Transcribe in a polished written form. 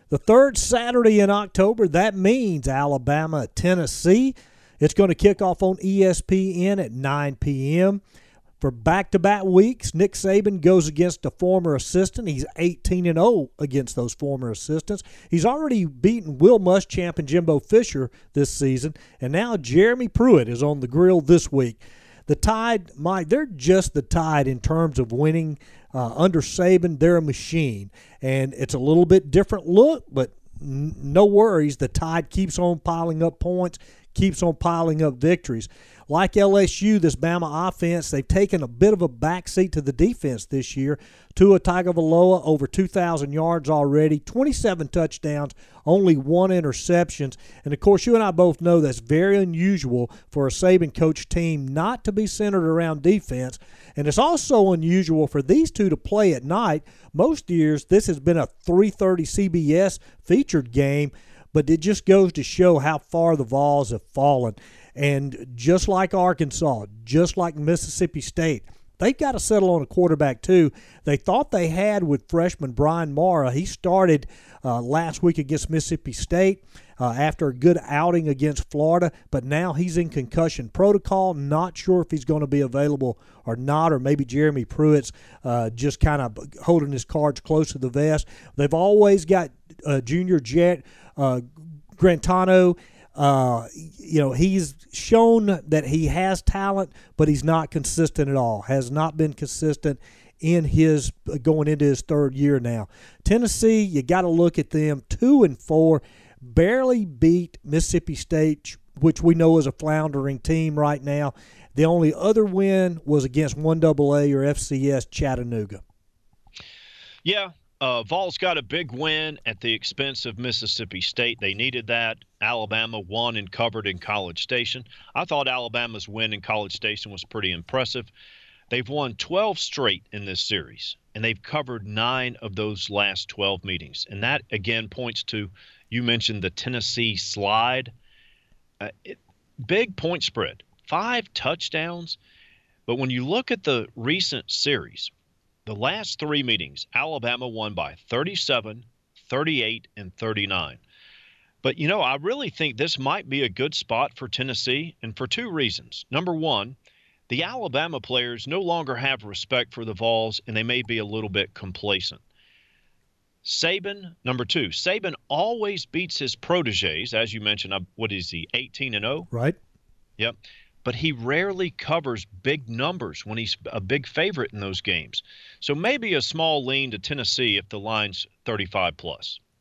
The third Saturday in October, that means Alabama at Tennessee. It's going to kick off on ESPN at 9 p.m. For back-to-back weeks, Nick Saban goes against a former assistant. He's 18-0 against those former assistants. He's already beaten Will Muschamp and Jimbo Fisher this season, and now Jeremy Pruitt is on the grill this week. The Tide, Mike, they're just the Tide in terms of winning. Under Saban, they're a machine, and it's a little bit different look, but no worries. The Tide keeps on piling up points, keeps on piling up victories. Like LSU, this Bama offense, they've taken a bit of a backseat to the defense this year. Tua Tagovailoa, over 2,000 yards already, 27 touchdowns, only 1 interception. And, of course, you and I both know that's very unusual for a Saban-coached team not to be centered around defense. And it's also unusual for these two to play at night. Most years, this has been a 3:30 CBS featured game, but it just goes to show how far the Vols have fallen. And just like Arkansas, just like Mississippi State, they've got to settle on a quarterback too. They thought they had with freshman Brian Mara. He started last week against Mississippi State after a good outing against Florida, but now he's in concussion protocol. Not sure if he's going to be available or not, or maybe Jeremy Pruitt's just kind of holding his cards close to the vest. They've always got Junior Jet Grantano. He's shown that he has talent, but he's not consistent at all. Has not been consistent in his going into his third year now. Tennessee, you got to look at them 2-4, barely beat Mississippi State, which we know is a floundering team right now. The only other win was against 1AA or FCS Chattanooga. Yeah. Vols got a big win at the expense of Mississippi State. They needed that. Alabama won and covered in College Station. I thought Alabama's win in College Station was pretty impressive. They've won 12 straight in this series, and they've covered 9 of those last 12 meetings. And that, again, points to, you mentioned the Tennessee slide. Big point spread, 5 touchdowns. But when you look at the recent series, the last 3 meetings, Alabama won by 37, 38, and 39. But, I really think this might be a good spot for Tennessee, and for 2 reasons. Number one, the Alabama players no longer have respect for the Vols, and they may be a little bit complacent. Saban, number 2, Saban always beats his protégés, as you mentioned. What is he, 18-0? Right. Yep. But he rarely covers big numbers when he's a big favorite in those games. So maybe a small lean to Tennessee if the line's 35+.